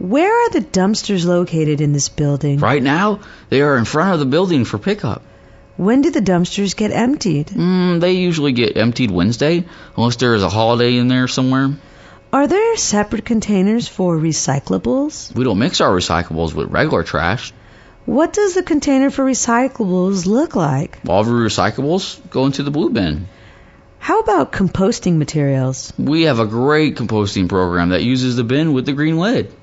Where are the dumpsters located in this building? Right now, they are in front of the building for pickup. When do the dumpsters get emptied? They usually get emptied Wednesday, unless there is a holiday in there somewhere. Are there separate containers for recyclables? We don't mix our recyclables with regular trash. What does the container for recyclables look like? All of our recyclables go into the blue bin. How about composting materials? We have a great composting program that uses the bin with the green lid.